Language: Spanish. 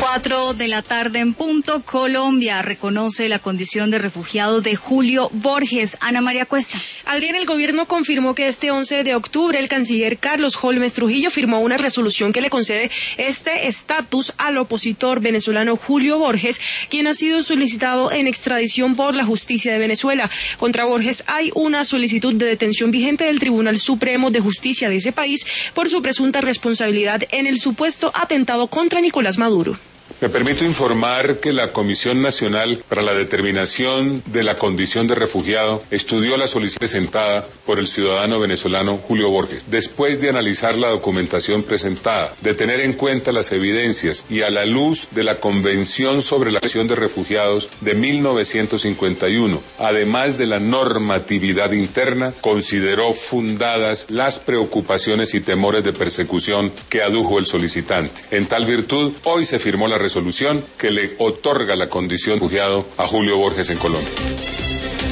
4 de la tarde en punto. Colombia reconoce la condición de refugiado de Julio Borges. Ana María Cuesta. Adrián, el gobierno confirmó que este 11 de octubre el canciller Carlos Holmes Trujillo firmó una resolución que le concede este estatus al opositor venezolano Julio Borges, quien ha sido solicitado en extradición por la justicia de Venezuela. Contra Borges hay una solicitud de detención vigente del Tribunal Supremo de Justicia de ese país por su presunta responsabilidad en el supuesto atentado contra Nicolás Maduro. Me permito informar que la Comisión Nacional para la Determinación de la Condición de Refugiado estudió la solicitud presentada por el ciudadano venezolano Julio Borges. Después de analizar la documentación presentada, de tener en cuenta las evidencias y a la luz de la Convención sobre la Protección de Refugiados de 1951, además de la normatividad interna, consideró fundadas las preocupaciones y temores de persecución que adujo el solicitante. En tal virtud, hoy se firmó la resolución que le otorga la condición de refugiado a Julio Borges en Colombia.